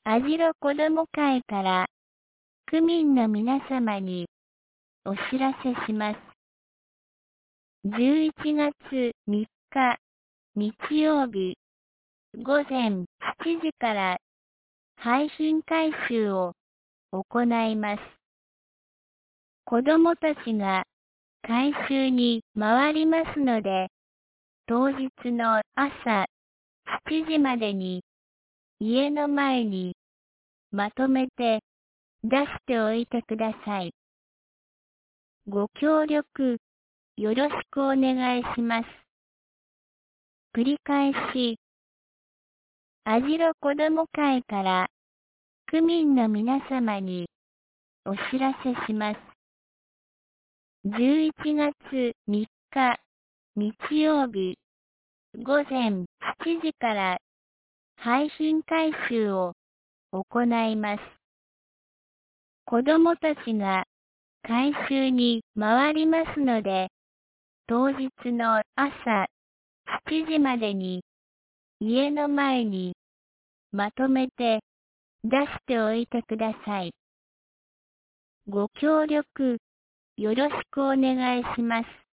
網代子ども会から区民の皆様にお知らせします。11月3日日曜日午前7時から廃品回収を行います。子どもたちが回収に回りますので、当日の朝7時までに家の前にまとめて出しておいてください。ご協力よろしくお願いします。繰り返し、網代子ども会から区民の皆様にお知らせします。11月3日日曜日午前7時から廃品回収を行います。子どもたちが回収に回りますので、当日の朝7時までに家の前にまとめて出しておいてください。ご協力よろしくお願いします。